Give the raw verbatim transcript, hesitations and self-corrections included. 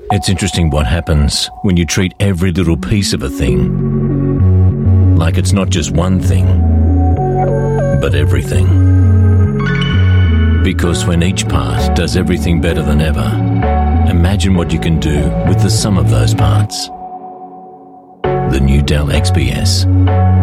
It's interesting what happens when you treat every little piece of a thing like it's not just one thing, but everything. Because when each part does everything better than ever, imagine what you can do with the sum of those parts. The new Dell X P S.